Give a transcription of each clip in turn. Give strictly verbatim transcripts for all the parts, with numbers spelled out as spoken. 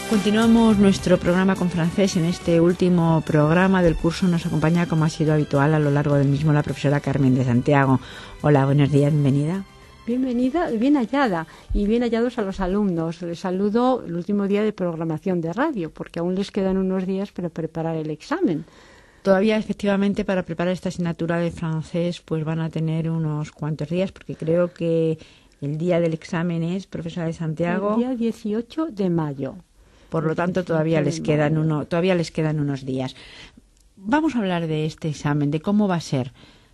Continuamos nuestro programa con francés. En este último programa del curso nos acompaña, como ha sido habitual a lo largo del mismo, la profesora Carmen de Santiago. Hola, buenos días, bienvenida. Bienvenida, bien hallada y bien hallados a los alumnos. Les saludo el último día de programación de radio, porque aún les quedan unos días para preparar el examen. Todavía, efectivamente, para preparar esta asignatura de francés, pues van a tener unos cuantos días, porque creo que el día del examen es, profesora de Santiago, el día dieciocho de mayo. Por lo tanto, todavía les quedan uno, todavía les quedan unos días. Vamos a hablar de este examen, de cómo va a ser.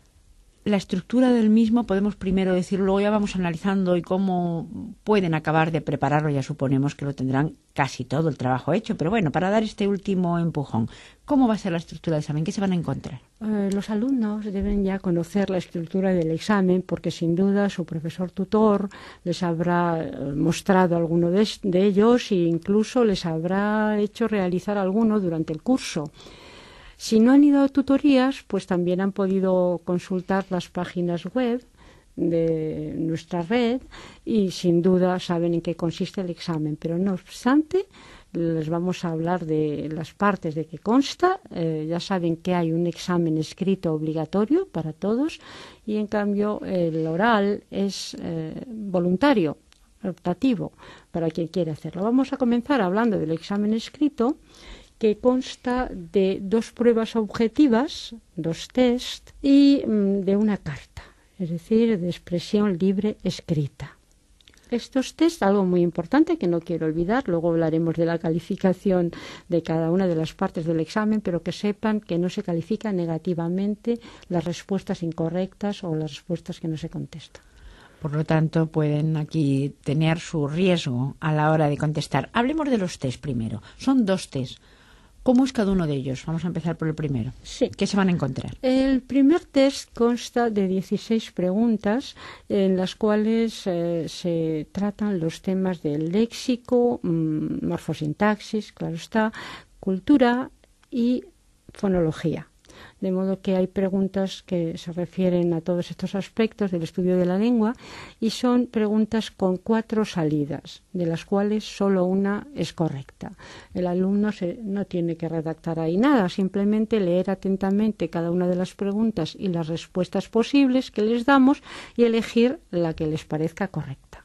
La estructura del mismo podemos primero decirlo, luego ya vamos analizando y cómo pueden acabar de prepararlo. Ya suponemos que lo tendrán casi todo el trabajo hecho, pero bueno, para dar este último empujón, ¿cómo va a ser la estructura del examen? ¿Qué se van a encontrar? Eh, los alumnos deben ya conocer la estructura del examen, porque sin duda su profesor tutor les habrá mostrado alguno de, de ellos e incluso les habrá hecho realizar alguno durante el curso. Si no han ido a tutorías, pues también han podido consultar las páginas web de nuestra red y sin duda saben en qué consiste el examen. Pero no obstante, les vamos a hablar de las partes de qué consta. Eh, ya saben que hay un examen escrito obligatorio para todos y en cambio el oral es eh, voluntario, optativo para quien quiera hacerlo. Vamos a comenzar hablando del examen escrito, que consta de dos pruebas objetivas, dos test y mm, de una carta, es decir, de expresión libre escrita. Estos test, algo muy importante que no quiero olvidar, luego hablaremos de la calificación de cada una de las partes del examen, pero que sepan que no se califican negativamente las respuestas incorrectas o las respuestas que no se contestan. Por lo tanto, pueden aquí tener su riesgo a la hora de contestar. Hablemos de los test primero. Son dos test. ¿Cómo es cada uno de ellos? Vamos a empezar por el primero. Sí. ¿Qué se van a encontrar? El primer test consta de dieciséis preguntas en las cuales eh, se tratan los temas del léxico, mmm, morfosintaxis, claro está, cultura y fonología. De modo que hay preguntas que se refieren a todos estos aspectos del estudio de la lengua y son preguntas con cuatro salidas, de las cuales solo una es correcta. El alumno se, no tiene que redactar ahí nada, simplemente leer atentamente cada una de las preguntas y las respuestas posibles que les damos y elegir la que les parezca correcta.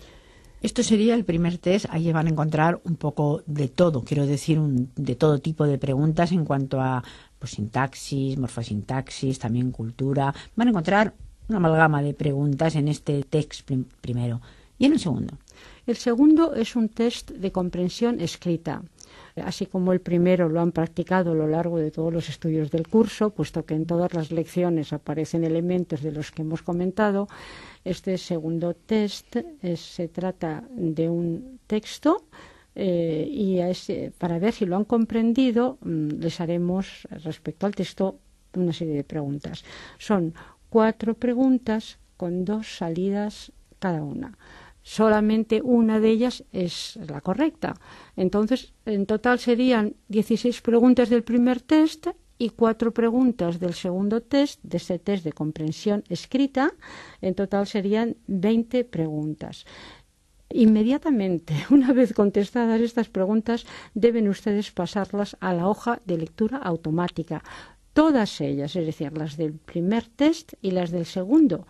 Esto sería el primer test. Ahí van a encontrar un poco de todo, quiero decir, un, de todo tipo de preguntas en cuanto a pues, sintaxis, morfosintaxis, también cultura. Van a encontrar una amalgama de preguntas en este test prim primero. ¿Y en el segundo? El segundo es un test de comprensión escrita. Así como el primero lo han practicado a lo largo de todos los estudios del curso, puesto que en todas las lecciones aparecen elementos de los que hemos comentado, este segundo test es, se trata de un texto eh, y a ese, para ver si lo han comprendido les haremos respecto al texto una serie de preguntas. Son cuatro preguntas con dos salidas cada una. Solamente una de ellas es la correcta. Entonces, en total serían dieciséis preguntas del primer test y cuatro preguntas del segundo test, de ese test de comprensión escrita. En total serían veinte preguntas. Inmediatamente, una vez contestadas estas preguntas, deben ustedes pasarlas a la hoja de lectura automática. Todas ellas, es decir, las del primer test y las del segundo.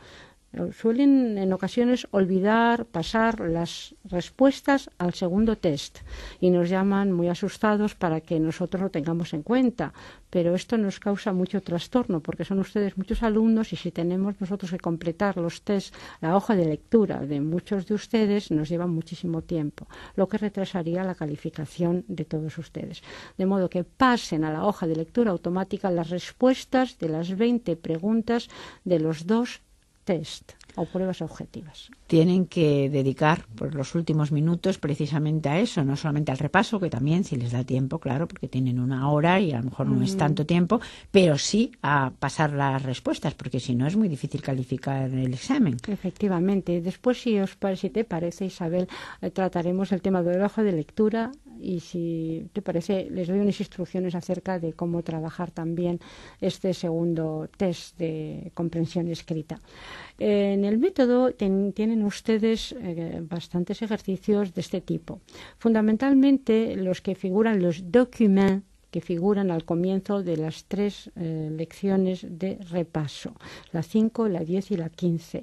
Suelen en ocasiones olvidar pasar las respuestas al segundo test y nos llaman muy asustados para que nosotros lo tengamos en cuenta, pero esto nos causa mucho trastorno porque son ustedes muchos alumnos y si tenemos nosotros que completar los test, la hoja de lectura de muchos de ustedes nos lleva muchísimo tiempo, lo que retrasaría la calificación de todos ustedes. De modo que pasen a la hoja de lectura automática las respuestas de las veinte preguntas de los dos test o pruebas objetivas. Tienen que dedicar pues, los últimos minutos precisamente a eso, no solamente al repaso, que también si les da tiempo, claro, porque tienen una hora y a lo mejor no mm. es tanto tiempo, pero sí a pasar las respuestas, porque si no es muy difícil calificar el examen. Efectivamente. Después, si os si te parece, Isabel, eh, trataremos el tema de la hoja de lectura y si te parece les doy unas instrucciones acerca de cómo trabajar también este segundo test de comprensión escrita. Eh, en el método ten, tienen ustedes eh, bastantes ejercicios de este tipo. Fundamentalmente los que figuran, los documents que figuran al comienzo de las tres eh, lecciones de repaso, la cinco, la diez y la quince.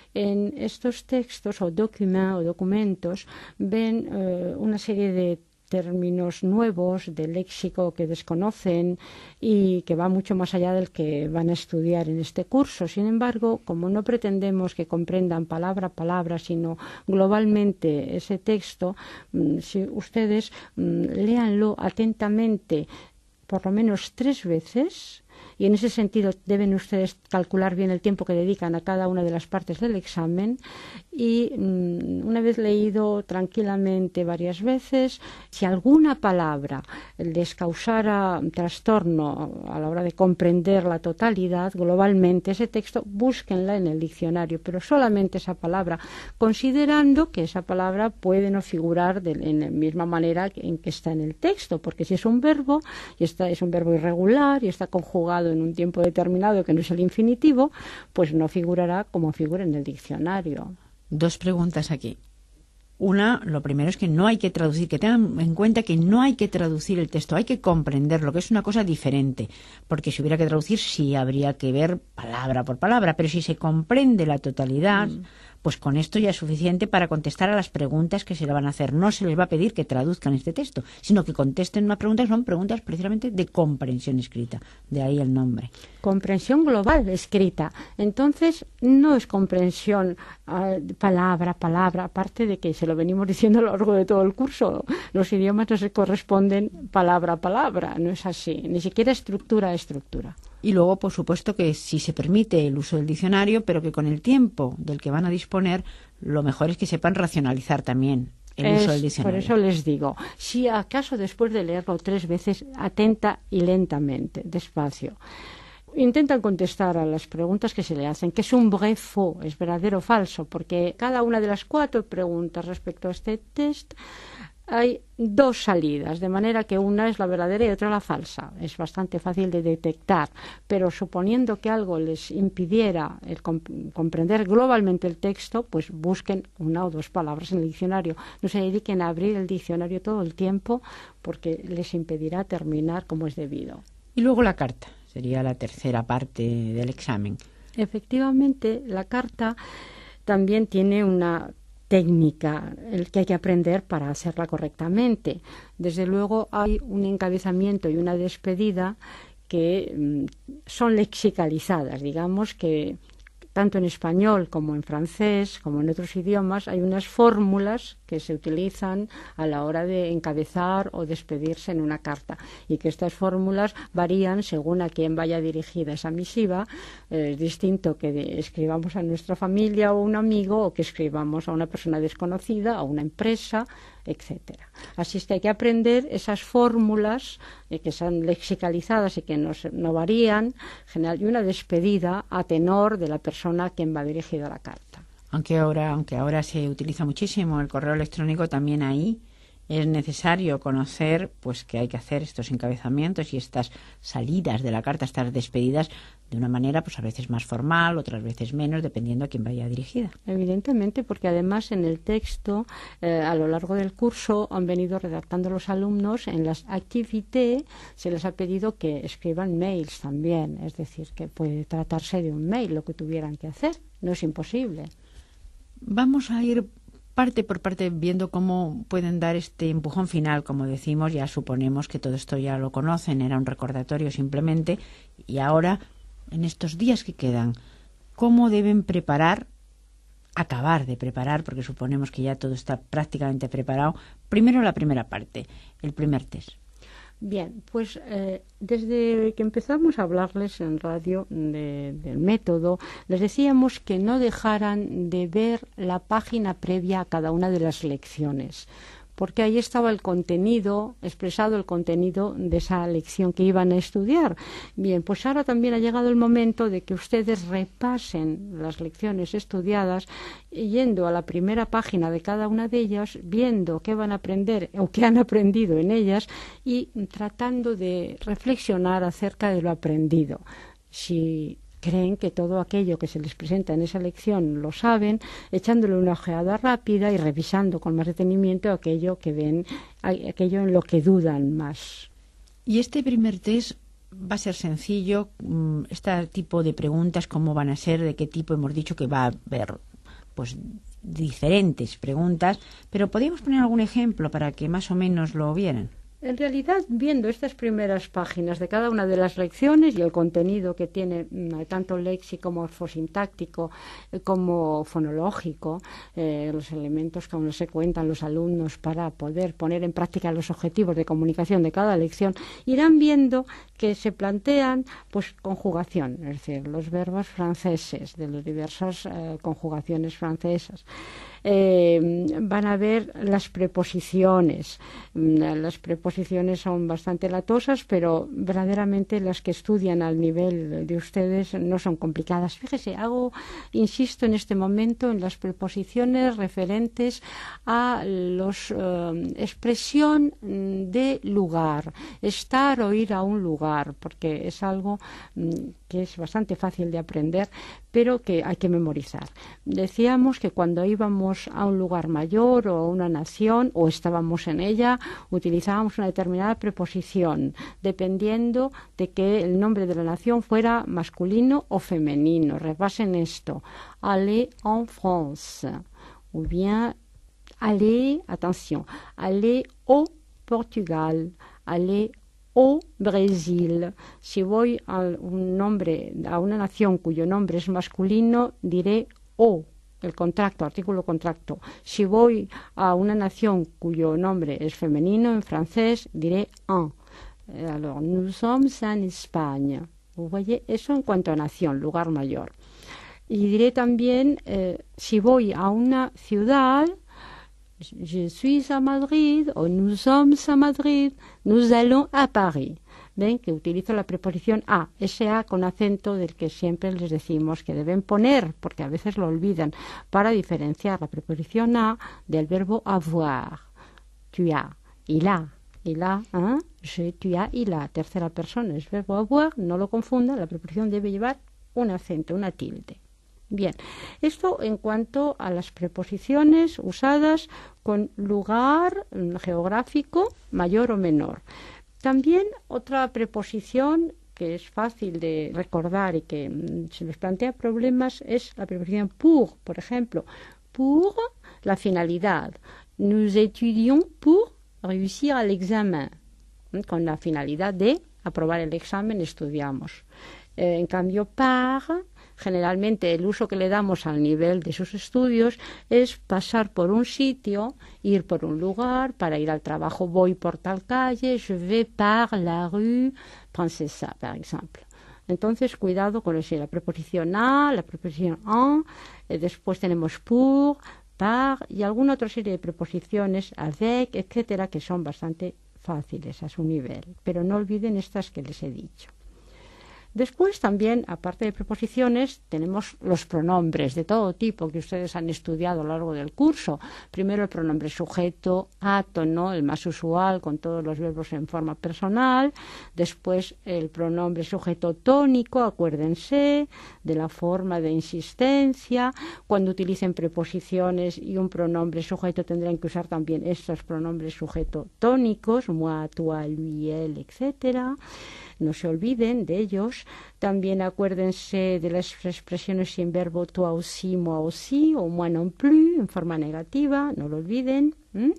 En estos textos o documents o documentos ven eh, una serie de términos nuevos, de léxico que desconocen y que va mucho más allá del que van a estudiar en este curso. Sin embargo, como no pretendemos que comprendan palabra a palabra, sino globalmente ese texto, si ustedes léanlo atentamente por lo menos tres veces, y en ese sentido deben ustedes calcular bien el tiempo que dedican a cada una de las partes del examen, y mmm, una vez leído tranquilamente varias veces, si alguna palabra les causara trastorno a la hora de comprender la totalidad, globalmente ese texto, búsquenla en el diccionario, pero solamente esa palabra, considerando que esa palabra puede no figurar de, en la misma manera en que está en el texto, porque si es un verbo, y está, es un verbo irregular y está conjugado en un tiempo determinado que no es el infinitivo, pues no figurará como figura en el diccionario. Dos preguntas aquí. Una, lo primero es que no hay que traducir, que tengan en cuenta que no hay que traducir el texto, hay que comprenderlo, que es una cosa diferente, porque si hubiera que traducir sí habría que ver palabra por palabra, pero si se comprende la totalidad, mm. pues con esto ya es suficiente para contestar a las preguntas que se le van a hacer. No se les va a pedir que traduzcan este texto, sino que contesten una pregunta que son preguntas precisamente de comprensión escrita, de ahí el nombre. Comprensión global escrita. Entonces, no es comprensión uh, palabra a palabra, aparte de que se lo venimos diciendo a lo largo de todo el curso. Los idiomas no se corresponden palabra a palabra, no es así, ni siquiera estructura a estructura. Y luego, por supuesto, que si se permite el uso del diccionario, pero que con el tiempo del que van a disponer, lo mejor es que sepan racionalizar también el es, uso del diccionario. Por eso les digo, si acaso después de leerlo tres veces, atenta y lentamente, despacio, intentan contestar a las preguntas que se le hacen, que es un vrai faux, es verdadero o falso, porque cada una de las cuatro preguntas respecto a este test hay dos salidas, de manera que una es la verdadera y otra la falsa. Es bastante fácil de detectar, pero suponiendo que algo les impidiera el comp- comprender globalmente el texto, pues busquen una o dos palabras en el diccionario. No se dediquen a abrir el diccionario todo el tiempo, porque les impedirá terminar como es debido. Y luego la carta, sería la tercera parte del examen. Efectivamente, la carta también tiene una técnica el que hay que aprender para hacerla correctamente. Desde luego hay un encabezamiento y una despedida que mmm, son lexicalizadas, digamos que tanto en español como en francés, como en otros idiomas, hay unas fórmulas que se utilizan a la hora de encabezar o despedirse en una carta, y que estas fórmulas varían según a quién vaya dirigida esa misiva. Eh, es distinto que de, escribamos a nuestra familia o a un amigo, o que escribamos a una persona desconocida, a una empresa, etcétera. Así es que hay que aprender esas fórmulas eh, que son lexicalizadas y que no, no varían, general, y una despedida a tenor de la persona a quien va dirigida la carta. Aunque ahora, aunque ahora se utiliza muchísimo el correo electrónico, también ahí es necesario conocer pues que hay que hacer estos encabezamientos y estas salidas de la carta, estas despedidas, de una manera pues a veces más formal, otras veces menos, dependiendo a quién vaya dirigida. Evidentemente, porque además en el texto, eh, a lo largo del curso, han venido redactando los alumnos, en las activités se les ha pedido que escriban mails también, es decir, que puede tratarse de un mail lo que tuvieran que hacer, no es imposible. Vamos a ir parte por parte viendo cómo pueden dar este empujón final. Como decimos, ya suponemos que todo esto ya lo conocen, era un recordatorio simplemente, y ahora, en estos días que quedan, ¿cómo deben preparar, acabar de preparar, porque suponemos que ya todo está prácticamente preparado, primero la primera parte, el primer test? Bien, pues eh, desde que empezamos a hablarles en radio de, del método, les decíamos que no dejaran de ver la página previa a cada una de las lecciones, porque ahí estaba el contenido, expresado el contenido de esa lección que iban a estudiar. Bien, pues ahora también ha llegado el momento de que ustedes repasen las lecciones estudiadas, yendo a la primera página de cada una de ellas, viendo qué van a aprender o qué han aprendido en ellas y tratando de reflexionar acerca de lo aprendido. Si creen que todo aquello que se les presenta en esa lección lo saben, echándole una ojeada rápida y revisando con más detenimiento aquello que ven, aquello en lo que dudan más. Y este primer test va a ser sencillo. Este tipo de preguntas, ¿cómo van a ser? ¿De qué tipo? Hemos dicho que va a haber pues diferentes preguntas, pero ¿podríamos poner algún ejemplo para que más o menos lo vieran? En realidad, viendo estas primeras páginas de cada una de las lecciones y el contenido que tiene tanto léxico, morfosintáctico eh, como fonológico, eh, los elementos que aún se cuentan los alumnos para poder poner en práctica los objetivos de comunicación de cada lección, irán viendo que se plantean pues conjugación, es decir, los verbos franceses, de las diversas eh, conjugaciones francesas. Eh, van a ver las preposiciones. Las preposiciones son bastante latosas, pero verdaderamente las que estudian al nivel de ustedes no son complicadas. Fíjese, hago, insisto en este momento en las preposiciones referentes a los eh, expresión de lugar, estar o ir a un lugar, porque es algo mm, que es bastante fácil de aprender, pero que hay que memorizar. Decíamos que cuando íbamos a un lugar mayor o a una nación o estábamos en ella, utilizábamos una determinada preposición, dependiendo de que el nombre de la nación fuera masculino o femenino. Repasen esto: aller en France, o bien aller, atención, aller au Portugal, aller o Brasil. Si voy a un nombre, a una nación cuyo nombre es masculino, diré o, el contracto, artículo contracto. Si voy a una nación cuyo nombre es femenino, en francés, diré un. Alors, nous sommes en España. Vous voyez, eso en cuanto a nación, lugar mayor. Y diré también, eh, si voy a una ciudad, je suis à Madrid, o nous sommes à Madrid, nous allons à Paris. Ven que utilizo la preposición a, ese a con acento del que siempre les decimos que deben poner, porque a veces lo olvidan, para diferenciar la preposición a del verbo avoir. Tu as, il a, il a, hein? Je, tu as, il a. Tercera persona es verbo avoir, no lo confunda, la preposición debe llevar un acento, una tilde. Bien, esto en cuanto a las preposiciones usadas con lugar geográfico mayor o menor. También otra preposición que es fácil de recordar y que mm, se nos plantea problemas es la preposición pour, por ejemplo. Pour, la finalidad. Nous étudions pour réussir à l'examen. Con la finalidad de aprobar el examen estudiamos. Eh, en cambio, par, generalmente el uso que le damos al nivel de sus estudios es pasar por un sitio, ir por un lugar, para ir al trabajo voy por tal calle, je vais par la rue Princesa, por ejemplo. Entonces, cuidado con eso, la preposición a, la preposición en, eh, después tenemos pour, par y alguna otra serie de preposiciones, avec, etcétera, que son bastante fáciles a su nivel. Pero no olviden estas que les he dicho. Después también, aparte de preposiciones, tenemos los pronombres de todo tipo que ustedes han estudiado a lo largo del curso. Primero el pronombre sujeto, átono, el más usual, con todos los verbos en forma personal. Después el pronombre sujeto tónico, acuérdense de la forma de insistencia. Cuando utilicen preposiciones y un pronombre sujeto tendrán que usar también estos pronombres sujeto tónicos, moi, toi, lui, elle, etcétera. No se olviden de ellos. También acuérdense de las expresiones sin verbo toi aussi, moi aussi, o moi non plus, en forma negativa, no lo olviden. ¿Mm?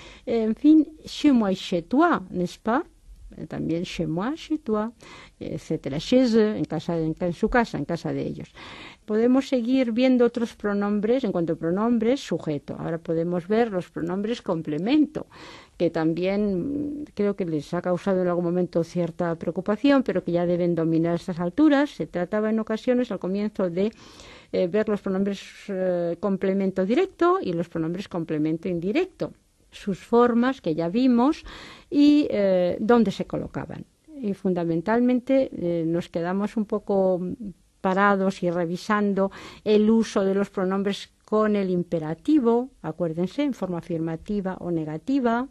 En fin, chez moi, chez toi, n'est-ce pas? También chez moi, chez toi, etcétera. Chez eux, en, casa, en, en su casa, en casa de ellos. Podemos seguir viendo otros pronombres, en cuanto a pronombres, sujeto. Ahora podemos ver los pronombres complemento, que también creo que les ha causado en algún momento cierta preocupación, pero que ya deben dominar a estas alturas. Se trataba en ocasiones al comienzo de eh, ver los pronombres eh, complemento directo y los pronombres complemento indirecto. sus formas, que ya vimos, y eh, dónde se colocaban. Y fundamentalmente eh, nos quedamos un poco parados y revisando el uso de los pronombres con el imperativo, acuérdense, en forma afirmativa o negativa,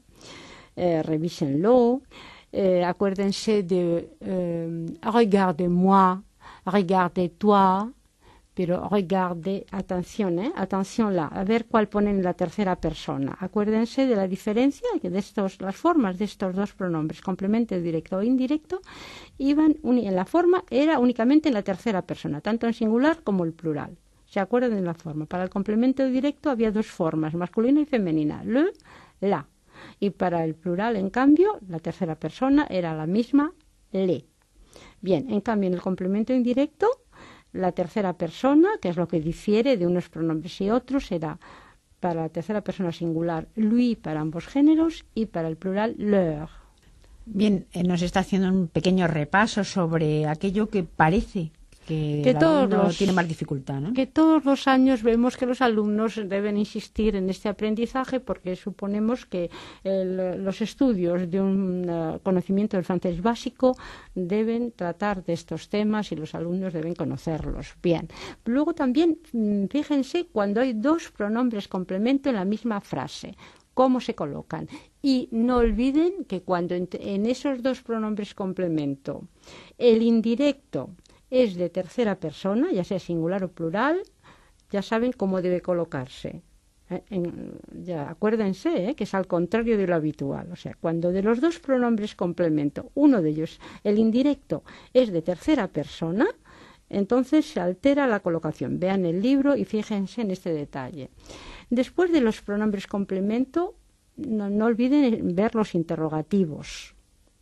eh, revísenlo, eh, acuérdense de eh, regarde-moi, regarde-toi, pero regarde, atención, ¿eh? Atención la, a ver cuál ponen en la tercera persona. Acuérdense de la diferencia de estos, las formas de estos dos pronombres, complemento directo o indirecto, iban en la forma era únicamente en la tercera persona, tanto en singular como el plural. ¿Se acuerdan de la forma? Para el complemento directo había dos formas, masculina y femenina, le, la. Y para el plural, en cambio, la tercera persona era la misma, le. Bien, en cambio, en el complemento indirecto, la tercera persona, que es lo que difiere de unos pronombres y otros, será para la tercera persona singular lui para ambos géneros y para el plural leur. Bien, eh, nos está haciendo un pequeño repaso sobre aquello que parece que, que el todos alumno los, tiene más dificultad, ¿no? Que todos los años vemos que los alumnos deben insistir en este aprendizaje porque suponemos que el, los estudios de un uh, conocimiento del francés básico deben tratar de estos temas y los alumnos deben conocerlos. Bien. Luego también, fíjense, cuando hay dos pronombres complemento en la misma frase, cómo se colocan. Y no olviden que cuando en, en esos dos pronombres complemento el indirecto es de tercera persona, ya sea singular o plural, ya saben cómo debe colocarse. Eh, en, ya, acuérdense eh, que es al contrario de lo habitual. O sea, cuando de los dos pronombres complemento, uno de ellos, el indirecto, es de tercera persona, entonces se altera la colocación. Vean el libro y fíjense en este detalle. Después de los pronombres complemento, no, no olviden ver los interrogativos.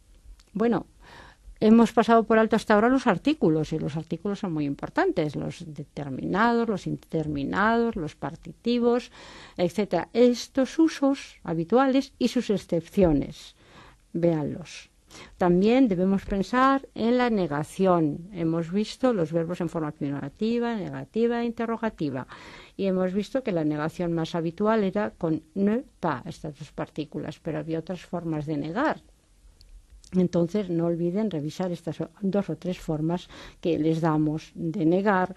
Bueno, hemos pasado por alto hasta ahora los artículos, y los artículos son muy importantes, los determinados, los indeterminados, los partitivos, etcétera. Estos usos habituales y sus excepciones, véanlos. También debemos pensar en la negación. Hemos visto los verbos en forma afirmativa, negativa e interrogativa. Y hemos visto que la negación más habitual era con ne pas, estas dos partículas, pero había otras formas de negar. Entonces, no olviden revisar estas dos o tres formas que les damos de negar.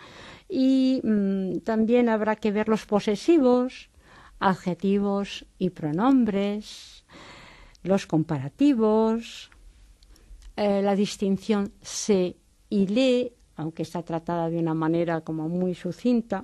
Y mmm, también habrá que ver los posesivos, adjetivos y pronombres, los comparativos, eh, la distinción se y le, aunque está tratada de una manera como muy sucinta,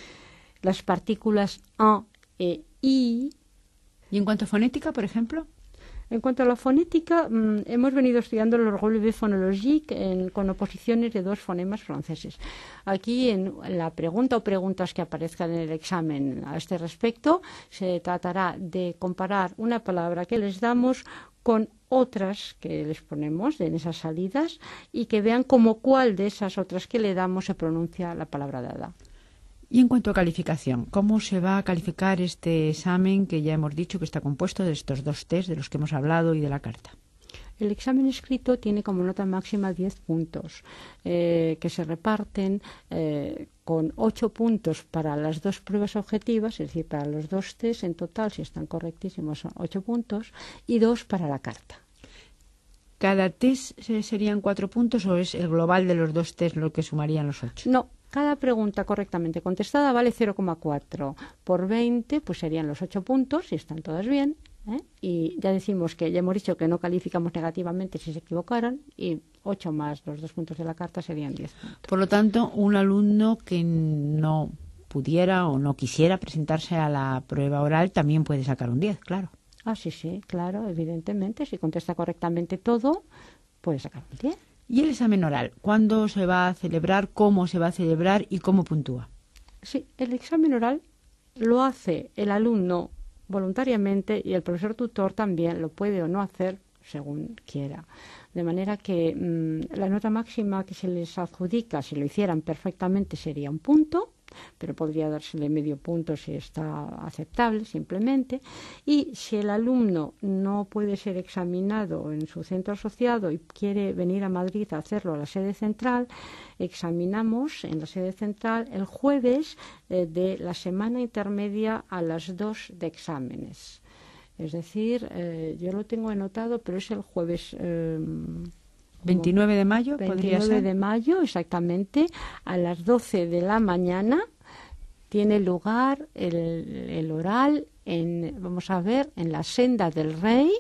las partículas en e i. ¿Y en cuanto a fonética, por ejemplo? En cuanto a la fonética, mmm, hemos venido estudiando el relevé phonologique en, con oposiciones de dos fonemas franceses. Aquí, en la pregunta o preguntas que aparezcan en el examen a este respecto, se tratará de comparar una palabra que les damos con otras que les ponemos en esas salidas y que vean como cuál de esas otras que le damos se pronuncia la palabra dada. Y en cuanto a calificación, ¿cómo se va a calificar este examen que ya hemos dicho que está compuesto de estos dos test de los que hemos hablado y de la carta? El examen escrito tiene como nota máxima diez puntos, eh, que se reparten eh, con ocho puntos para las dos pruebas objetivas, es decir, para los dos test en total, si están correctísimos, son ocho puntos, y dos para la carta. ¿Cada test serían cuatro puntos o es el global de los dos test lo que sumarían los ocho? No. Cada pregunta correctamente contestada vale cero coma cuatro. Por veinte, pues serían los ocho puntos, si están todas bien. ¿eh? Y ya decimos que, ya hemos dicho que no calificamos negativamente si se equivocaran, y ocho más los dos puntos de la carta serían diez puntos. Por lo tanto, un alumno que no pudiera o no quisiera presentarse a la prueba oral también puede sacar un diez, claro. Ah, sí, sí, claro, evidentemente. Si contesta correctamente todo, puede sacar un diez. ¿Y el examen oral? ¿Cuándo se va a celebrar? ¿Cómo se va a celebrar? ¿Y cómo puntúa? Sí, el examen oral lo hace el alumno voluntariamente y el profesor tutor también lo puede o no hacer según quiera. De manera que mmm, la nota máxima que se les adjudica, si lo hicieran perfectamente, sería un punto, pero podría dársele medio punto si está aceptable simplemente. Y si el alumno no puede ser examinado en su centro asociado y quiere venir a Madrid a hacerlo a la sede central, examinamos en la sede central el jueves eh, de la semana intermedia a las dos de exámenes. Es decir, eh, yo lo tengo anotado, pero es el jueves... Eh, veintinueve de mayo, podría ser. veintinueve de mayo, exactamente, a las doce de la mañana tiene lugar el, el oral en, vamos a ver, en la Senda del Rey,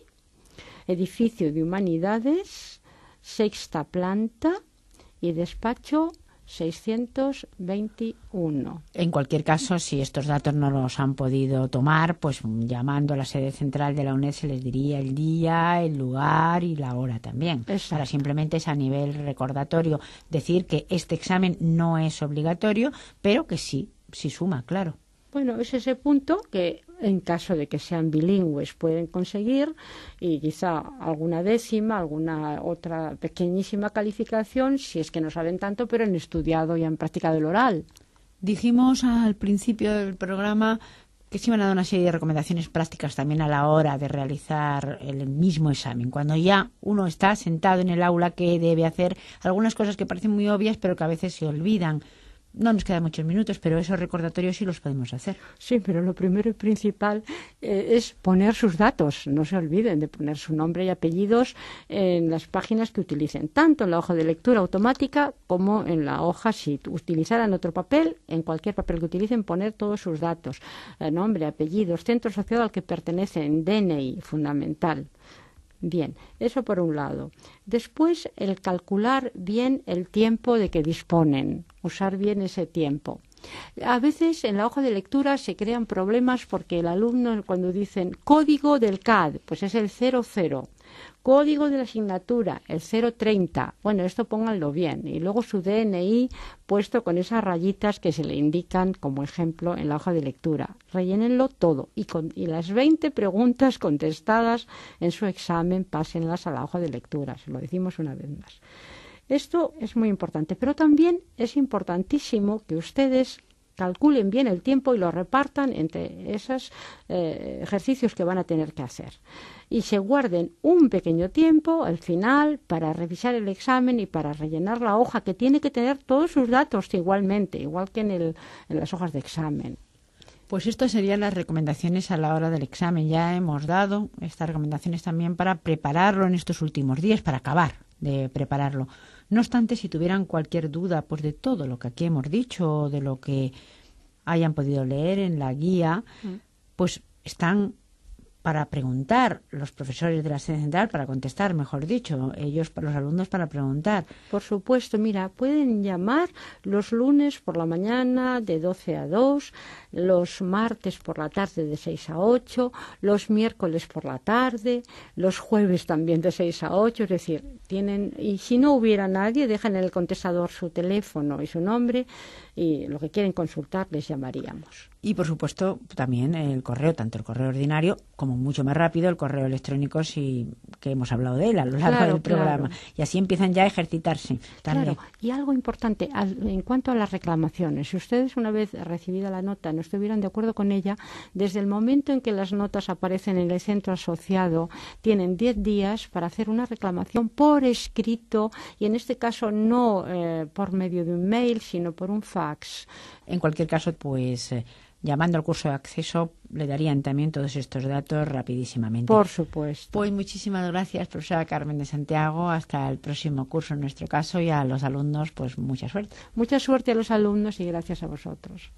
edificio de Humanidades, sexta planta y despacho seiscientos veintiuno. En cualquier caso, si estos datos no los han podido tomar, pues llamando a la sede central de la UNED se les diría el día, el lugar y la hora también. Exacto. Para simplemente es a nivel recordatorio decir que este examen no es obligatorio, pero que sí, sí suma, claro. Bueno, es ese punto que en caso de que sean bilingües pueden conseguir, y quizá alguna décima, alguna otra pequeñísima calificación si es que no saben tanto, pero han estudiado y han practicado el oral. Dijimos al principio del programa que se iban a dar una serie de recomendaciones prácticas también a la hora de realizar el mismo examen. Cuando ya uno está sentado en el aula, que debe hacer algunas cosas que parecen muy obvias, pero que a veces se olvidan. No nos quedan muchos minutos, pero esos recordatorios sí los podemos hacer. Sí, pero lo primero y principal eh, es poner sus datos. No se olviden de poner su nombre y apellidos en las páginas que utilicen, tanto en la hoja de lectura automática como en la hoja, si utilizaran otro papel, en cualquier papel que utilicen, poner todos sus datos. Eh, nombre, apellidos, centro asociado al que pertenecen, D N I, fundamental. Bien, eso por un lado. Después, el calcular bien el tiempo de que disponen, usar bien ese tiempo. A veces en la hoja de lectura se crean problemas porque el alumno, cuando dicen código del C A D, pues es el cero cero. Código de la asignatura, el cero treinta. Bueno, esto pónganlo bien. Y luego su D N I puesto con esas rayitas que se le indican como ejemplo en la hoja de lectura. Rellénenlo todo. Y, con, y las veinte preguntas contestadas en su examen, pásenlas a la hoja de lectura. Se lo decimos una vez más. Esto es muy importante. Pero también es importantísimo que ustedes calculen bien el tiempo y lo repartan entre esos eh, ejercicios que van a tener que hacer. Y se guarden un pequeño tiempo al final para revisar el examen y para rellenar la hoja, que tiene que tener todos sus datos igualmente, igual que en, el, en las hojas de examen. Pues estas serían las recomendaciones a la hora del examen. Ya hemos dado estas recomendaciones también para prepararlo en estos últimos días, para acabar de prepararlo. No obstante, si tuvieran cualquier duda pues de todo lo que aquí hemos dicho o de lo que hayan podido leer en la guía, mm. pues están para preguntar los profesores de la sede central, para contestar, mejor dicho, ellos, los alumnos, para preguntar. Por supuesto, mira, pueden llamar los lunes por la mañana de doce a dos, los martes por la tarde de seis a ocho, los miércoles por la tarde, los jueves también de seis a ocho, es decir, tienen, y si no hubiera nadie, dejan en el contestador su teléfono y su nombre, y lo que quieren consultar les llamaríamos. Y, por supuesto, también el correo, tanto el correo ordinario como mucho más rápido el correo electrónico, si que hemos hablado de él a lo largo claro, del programa. Claro. Y así empiezan ya a ejercitarse también. Claro, y algo importante al, en cuanto a las reclamaciones. Si ustedes, una vez recibida la nota, no estuvieran de acuerdo con ella, desde el momento en que las notas aparecen en el centro asociado, tienen diez días para hacer una reclamación por escrito, y en este caso no eh, por medio de un mail, sino por un fax. En cualquier caso, pues... Eh, llamando al curso de acceso, le darían también todos estos datos rapidísimamente. Por supuesto. Pues muchísimas gracias, profesora Carmen de Santiago. Hasta el próximo curso en nuestro caso, y a los alumnos, pues mucha suerte. Mucha suerte a los alumnos y gracias a vosotros.